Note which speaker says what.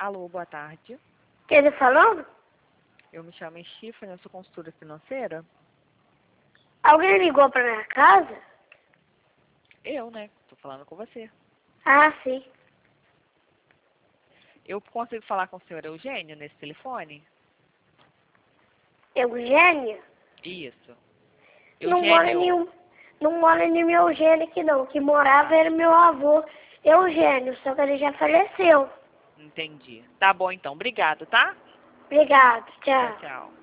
Speaker 1: Alô, boa tarde.
Speaker 2: Quem ele falando?
Speaker 1: Eu me chamo Stephanie, eu sou consultora financeira.
Speaker 2: Alguém ligou pra minha casa?
Speaker 1: Eu, né? Tô falando com você.
Speaker 2: Ah, sim.
Speaker 1: Eu consigo falar com o senhor Eugênio nesse telefone?
Speaker 2: Eugênia?
Speaker 1: Isso.
Speaker 2: Não mora
Speaker 1: Eugênio.
Speaker 2: não mora nenhum Eugênio aqui não. O que morava era meu avô Eugênio, só que ele já faleceu.
Speaker 1: Entendi. Tá bom então. Obrigado, tá?
Speaker 2: Obrigado,
Speaker 1: Tchau,
Speaker 2: tchau.
Speaker 1: tchau.